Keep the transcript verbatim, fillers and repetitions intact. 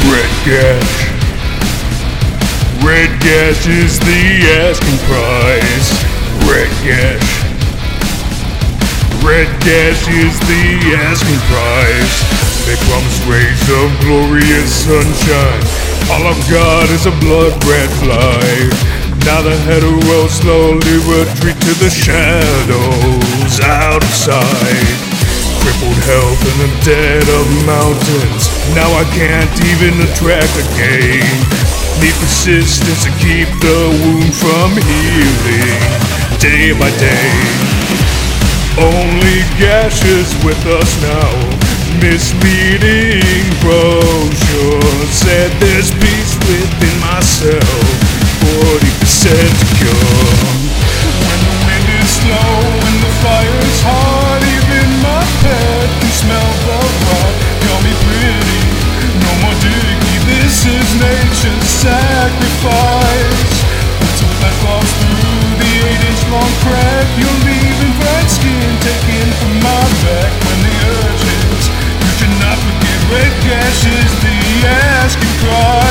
Red gash. Red gash is the asking price. Red gash. Red gash is the asking price. They promise rays of glorious sunshine. All I've got is a blood red fly. Now the header will slowly retreat to the shadows out of sight. Crippled health in the dead of mountains. Now I can't even attract again. Need persistence to keep the wound from healing day by day. Only gashes with us now. Misleading brochure said there's peace within myself. Forty percent to cure. When the wind is slow and the fire's hot, even my pet can smell the rot. Call me pretty, no more dicky. This is nature's sacrifice. Until that falls through the eight-inch long crack, you're leaving red skin taken from my back. When the urge hits, you cannot forget red gash is the asking price.